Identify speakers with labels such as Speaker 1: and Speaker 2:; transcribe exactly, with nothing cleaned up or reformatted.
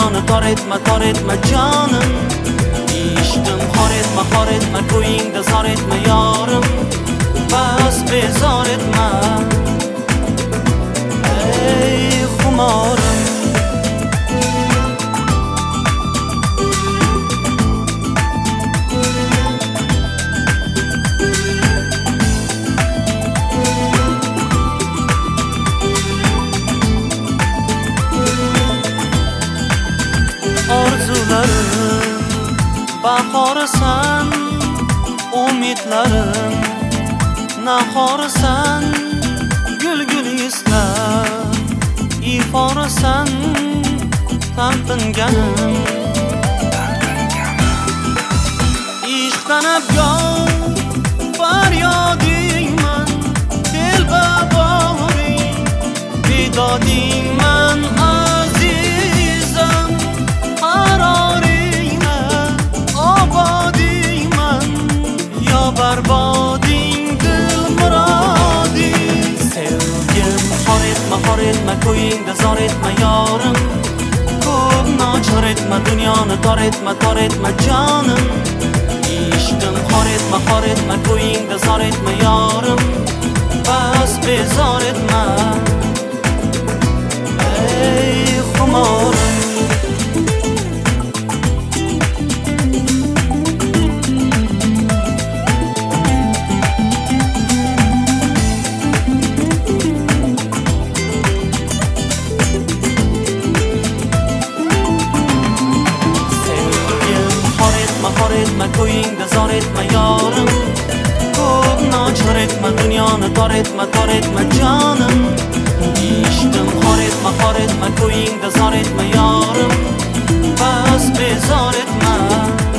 Speaker 1: dunyoni tor etma, tor etma jonim. Ishqim xor etma, xor etma, ko'yingda zor etma yorim. Bas bezor etma ey xumorim. Orzularim bahorisan, umidlarim nahorisan, gul-gul islar iforisan, talpinganim ishqdan abgor faryodingman, telbaboring bedodingman azizam, qaroringla obodingman yo barboding dilmuroding. Sevgim xor etma, xor etma, ko'yingda zor etma yorim. Ko'p nochor etma, dunyoni tor etma, tor etma jonim. Ishqim xor etma, xor etma, ko'yingda zor etma yorim. Bas bezor etma ey xumorim. Xor etma, ko'yingda zor etma yorim. Ko'p nochor etma, dunyoni tor etma, tor etma jonim. Ishqim xor etma, xor etma, ko'yingda zor etma yorim. Bas bezor etma